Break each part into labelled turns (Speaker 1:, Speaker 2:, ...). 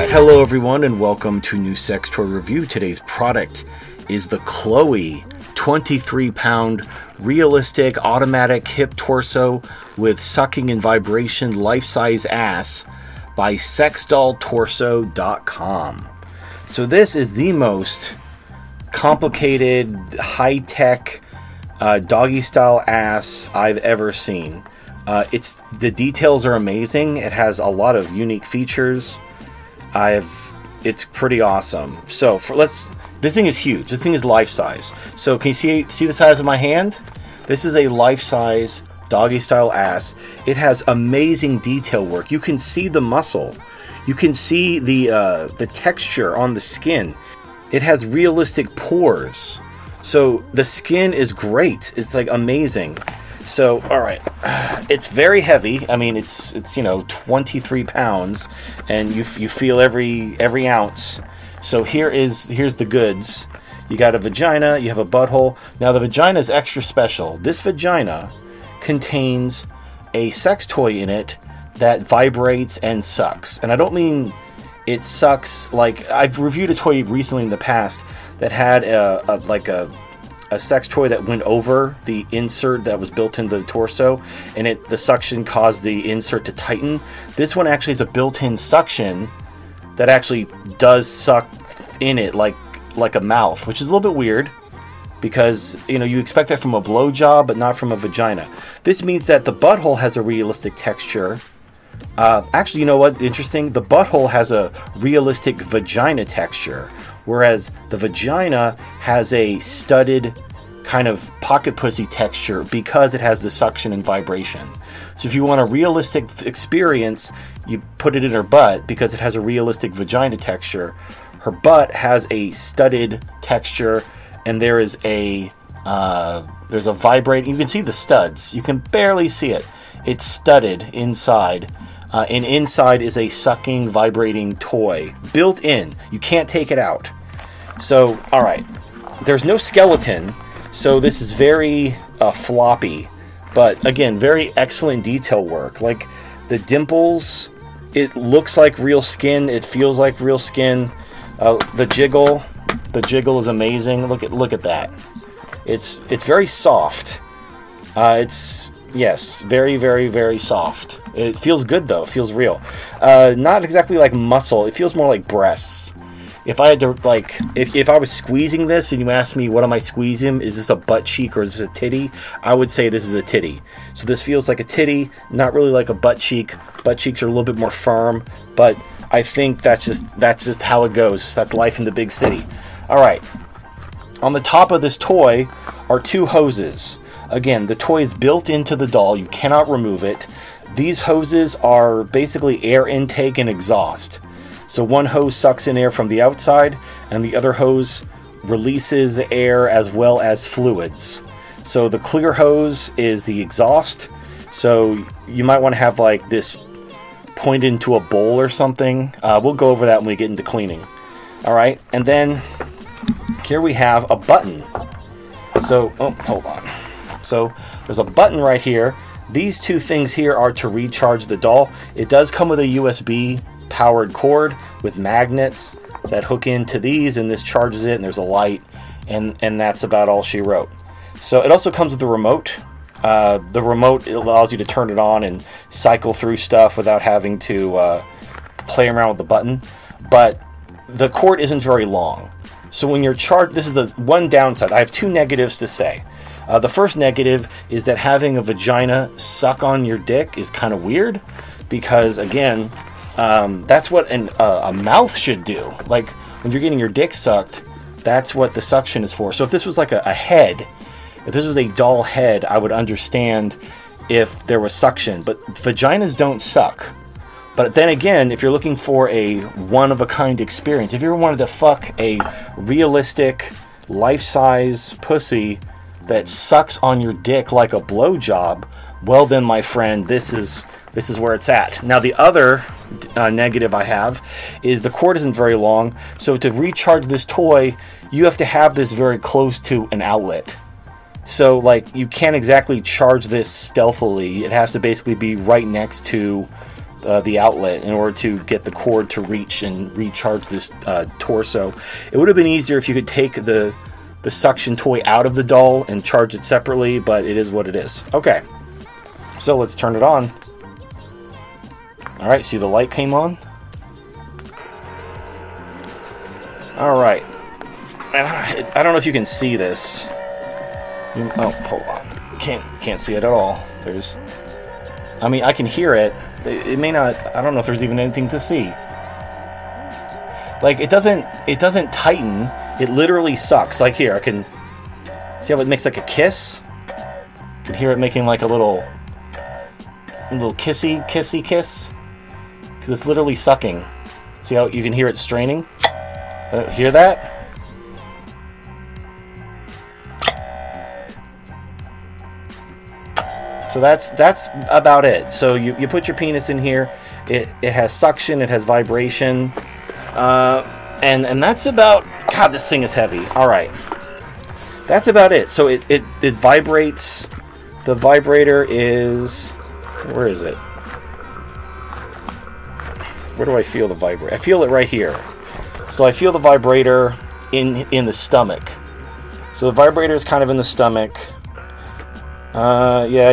Speaker 1: Hello everyone and welcome to New Sex Toy Review. Today's product is the Chloe 23-pound realistic automatic hip torso with sucking and vibration life-size ass by sexdolltorso.com. So this is the most complicated, high-tech doggy-style ass I've ever seen. The details are amazing. It has a lot of unique features. It's pretty awesome. So this thing is huge. This thing is life-size. So can you see the size of my hand? This is a life-size doggy-style ass. It has amazing detail work. You can see the muscle. You can see the texture on the skin. It has realistic pores. So the skin is great. It's like amazing. So, all right, it's very heavy. I mean, it's 23 pounds, and you feel every ounce. So here's the goods. You got a vagina, you have a butthole. Now the vagina is extra special. This vagina contains a sex toy in it that vibrates and sucks. And I don't mean it sucks like I've reviewed a toy recently in the past that had a sex toy that went over the insert that was built into the torso, and the suction caused the insert to tighten. This one actually has a built-in suction that actually does suck in it like a mouth, which is a little bit weird because you expect that from a blowjob, but not from a vagina. This means that the butthole has a realistic texture. Actually, you know what? Interesting. The butthole has a realistic vagina texture, whereas the vagina has a studded kind of pocket pussy texture because it has the suction and vibration. So if you want a realistic experience, you put it in her butt because it has a realistic vagina texture. Her butt has a studded texture, and there's a vibrating. You can see the studs. You can barely see it. It's studded inside. And inside is a sucking, vibrating toy built in. You can't take it out. So, all right, there's no skeleton, so this is very floppy, but again, very excellent detail work. Like the dimples, it looks like real skin. It feels like real skin. The jiggle is amazing. Look at that. It's very soft. Yes, very, very, very soft. It feels good though. It feels real. Not exactly like muscle. It feels more like breasts. If I had to, if I was squeezing this and you asked me what am I squeezing, is this a butt cheek or is this a titty? I would say this is a titty. So this feels like a titty, not really like a butt cheek. Butt cheeks are a little bit more firm, but I think that's just how it goes. That's life in the big city. All right. On the top of this toy are two hoses. Again, the toy is built into the doll. You cannot remove it. These hoses are basically air intake and exhaust. So one hose sucks in air from the outside, and the other hose releases air as well as fluids. So the clear hose is the exhaust. So you might want to have this pointed into a bowl or something. We'll go over that when we get into cleaning. All right, and then here we have a button. So, hold on. So there's a button right here. These two things here are to recharge the doll. It does come with a USB powered cord with magnets that hook into these, and this charges it, and there's a light, and that's about all she wrote. So it also comes with the remote. The remote allows you to turn it on and cycle through stuff without having to play around with the button. But the cord isn't very long. So when you're charged, this is the one downside. I have two negatives to say. The first negative is that having a vagina suck on your dick is kind of weird because, again, that's what a mouth should do. Like when you're getting your dick sucked, that's what the suction is for. So if this was like a head, if this was a doll head, I would understand if there was suction. But vaginas don't suck. But then again, if you're looking for a one-of-a-kind experience, if you ever wanted to fuck a realistic, life-size pussy that sucks on your dick like a blowjob, well then, my friend, this is where it's at. Now, the other negative I have is the cord isn't very long, so to recharge this toy, you have to have this very close to an outlet. So, you can't exactly charge this stealthily. It has to basically be right next to the outlet in order to get the cord to reach and recharge this torso. It would have been easier if you could take the suction toy out of the doll and charge it separately, but it is what it is. Okay, so let's turn it on. Alright, see the light came on? Alright. I don't know if you can see this. Oh, hold on. Can't see it at all. I can hear it. It may not. I don't know if there's even anything to see. Like, it doesn't tighten. It literally sucks. Like, here, I can see how it makes like a kiss. You can hear it making like a little kissy kiss, because it's literally sucking. See how you can hear it straining? Hear that? So that's about it. So you put your penis in here. It has suction. It has vibration. And that's about... God, this thing is heavy. All right. That's about it. So it vibrates. The vibrator is... Where is it? Where do I feel the vibrator? I feel it right here. So I feel the vibrator in the stomach. So the vibrator is kind of in the stomach. Yeah,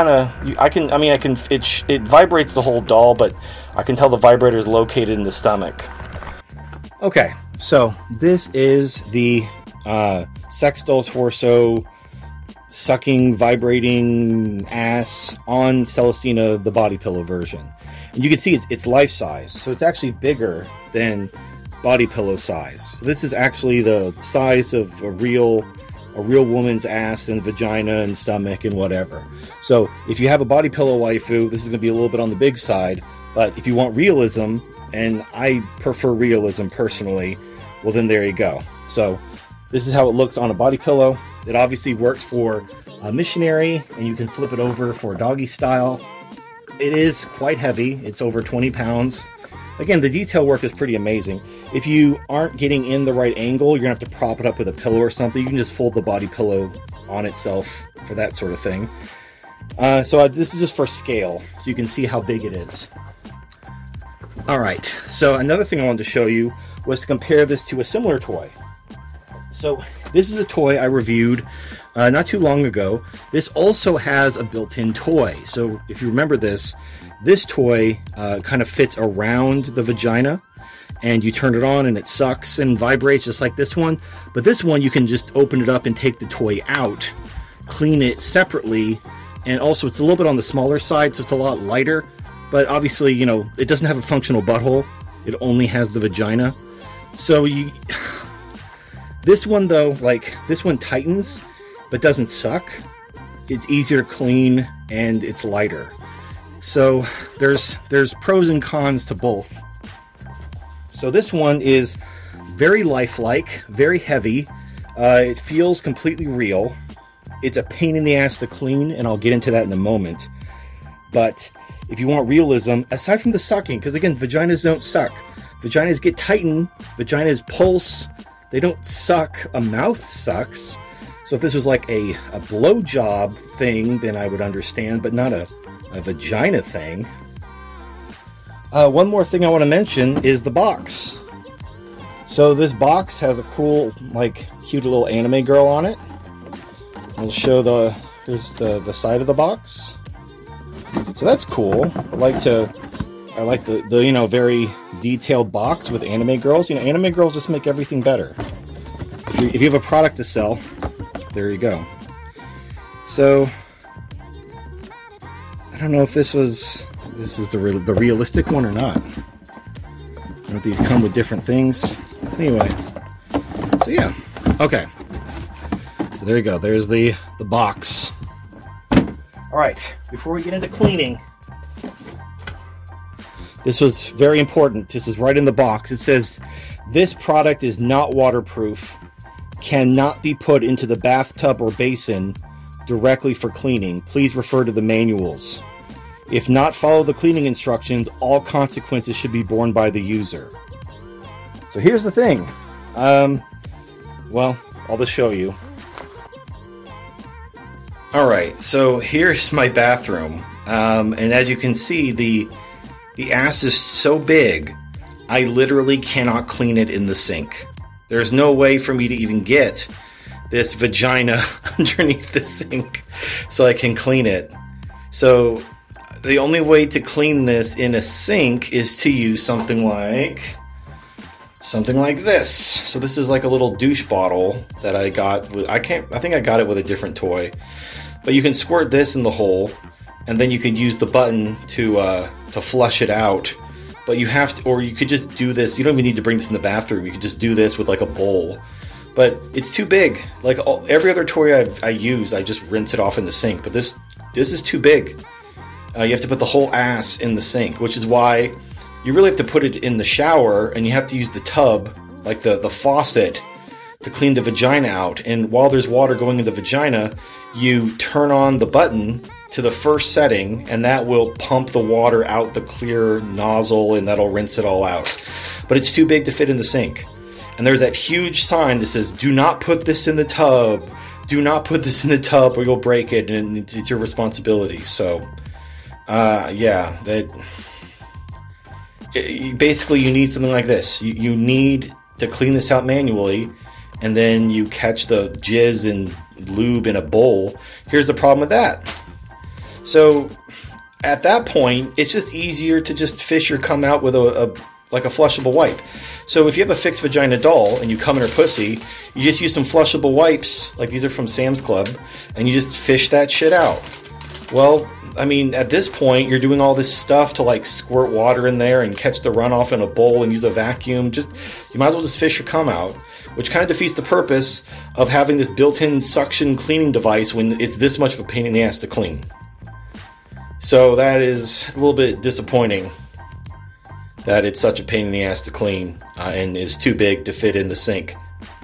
Speaker 1: it vibrates the whole doll, but I can tell the vibrator is located in the stomach. Okay, so this is the sex doll torso sucking, vibrating ass on Celestina, the body pillow version. And you can see it's life size, so it's actually bigger than body pillow size. This is actually the size of a real woman's ass and vagina and stomach and whatever. So if you have a body pillow waifu, this is going to be a little bit on the big side. But if you want realism, and I prefer realism personally, well then there you go. So this is how it looks on a body pillow. It obviously works for a missionary, and you can flip it over for doggy style. It is quite heavy. It's over 20 pounds. Again, the detail work is pretty amazing. If you aren't getting in the right angle, you're going to have to prop it up with a pillow or something. You can just fold the body pillow on itself for that sort of thing. So this is just for scale, so you can see how big it is. Alright, so another thing I wanted to show you was to compare this to a similar toy. So this is a toy I reviewed not too long ago. This also has a built-in toy. So if you remember this toy kind of fits around the vagina, and you turn it on and it sucks and vibrates just like this one. But this one, you can just open it up and take the toy out, clean it separately, and also it's a little bit on the smaller side, so it's a lot lighter. But obviously, you know, it doesn't have a functional butthole. It only has the vagina. So this one though, like this one tightens, but doesn't suck. It's easier to clean and it's lighter. So there's pros and cons to both. So this one is very lifelike, very heavy. It feels completely real. It's a pain in the ass to clean, and I'll get into that in a moment. But if you want realism, aside from the sucking, because again, vaginas don't suck. Vaginas get tightened, vaginas pulse, they don't suck. A mouth sucks. So if this was like a blowjob thing, then I would understand, but not a vagina thing. One more thing I want to mention is the box. So this box has a cool, like, cute little anime girl on it. I'll show here's the side of the box. So that's cool. I like the you know, very detailed box with anime girls. You know, anime girls just make everything better. If you have a product to sell, there you go. So I don't know if this is the realistic one or not. I don't know if these come with different things. Anyway, so yeah, okay. So there you go. There's the box. All right. Before we get into cleaning, this was very important. This is right in the box. It says this product is not waterproof, cannot be put into the bathtub or basin directly for cleaning. Please refer to the manuals. If not, follow the cleaning instructions. All consequences should be borne by the user. So here's the thing. Well, I'll just show you. Alright, so here's my bathroom. And as you can see, the The ass is so big, I literally cannot clean it in the sink. There's no way for me to even get this vagina underneath the sink so I can clean it. So the only way to clean this in a sink is to use something like this. So this is like a little douche bottle that I got. I think I got it with a different toy. But you can squirt this in the hole, and then you could use the button to flush it out. But you have to, or you could just do this. You don't even need to bring this in the bathroom. You could just do this with like a bowl. But it's too big. Like every other toy I use, I just rinse it off in the sink. But this is too big. You have to put the whole ass in the sink, which is why you really have to put it in the shower, and you have to use the tub, like the faucet, to clean the vagina out. And while there's water going in the vagina, you turn on the button to the first setting, and that will pump the water out the clear nozzle, and that'll rinse it all out. But it's too big to fit in the sink. And there's that huge sign that says, do not put this in the tub. Do not put this in the tub or you'll break it, and it's your responsibility. So, basically you need something like this. You need to clean this out manually, and then you catch the jizz and lube in a bowl. Here's the problem with that. So at that point, it's just easier to just fish or come out with a flushable wipe. So if you have a fixed vagina doll and you come in her pussy, you just use some flushable wipes, like these are from Sam's Club, and you just fish that shit out. Well, I mean, at this point, you're doing all this stuff to like squirt water in there and catch the runoff in a bowl and use a vacuum. You might as well just fish your cum out, which kind of defeats the purpose of having this built-in suction cleaning device when it's this much of a pain in the ass to clean. So that is a little bit disappointing that it's such a pain in the ass to clean and is too big to fit in the sink.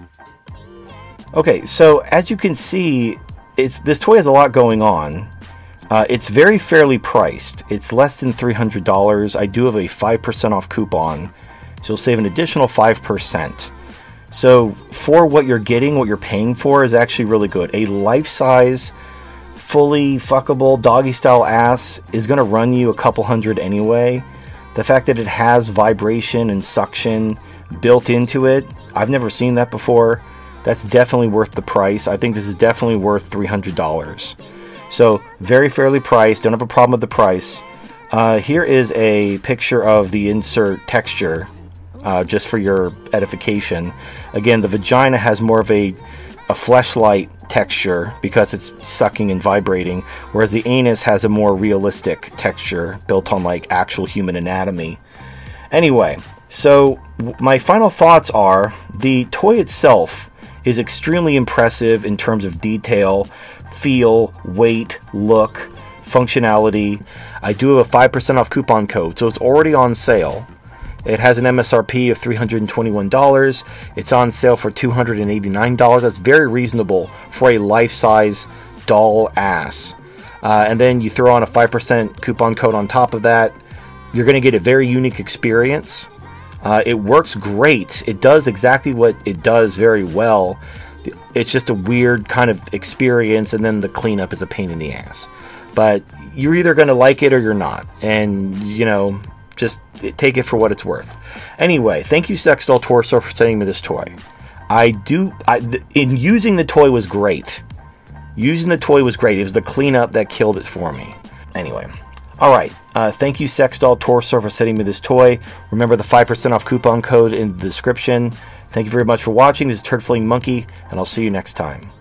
Speaker 1: Okay, so as you can see, this toy has a lot going on. It's very fairly priced. It's less than $300. I do have a 5% off coupon, so you'll save an additional 5%. So for what you're getting, what you're paying for is actually really good. A life-size, fully fuckable doggy-style ass is going to run you a couple hundred anyway. The fact that it has vibration and suction built into it, I've never seen that before. That's definitely worth the price. I think this is definitely worth $300. So very fairly priced. Don't have a problem with the price. Here is a picture of the insert texture, just for your edification. Again, the vagina has more of a fleshlight texture because it's sucking and vibrating, whereas the anus has a more realistic texture built on like actual human anatomy. Anyway, so my final thoughts are the toy itself is extremely impressive in terms of detail, feel, weight, look, functionality. I do have a 5% off coupon code, so it's already on sale. It has an MSRP of $321. It's on sale for $289. That's very reasonable for a life-size doll ass. And then you throw on a 5% coupon code on top of that. You're going to get a very unique experience. It works great. It does exactly what it does very well. It's just a weird kind of experience, and then the cleanup is a pain in the ass. But you're either going to like it or you're not. And, just take it for what it's worth. Anyway, thank you, Sex Doll Torso, for sending me this toy. In using the toy was great. Using the toy was great. It was the cleanup that killed it for me. Anyway, all right. Thank you, Sex Doll Torso, for sending me this toy. Remember the 5% off coupon code in the description. Thank you very much for watching. This is Turd Fling Monkey, and I'll see you next time.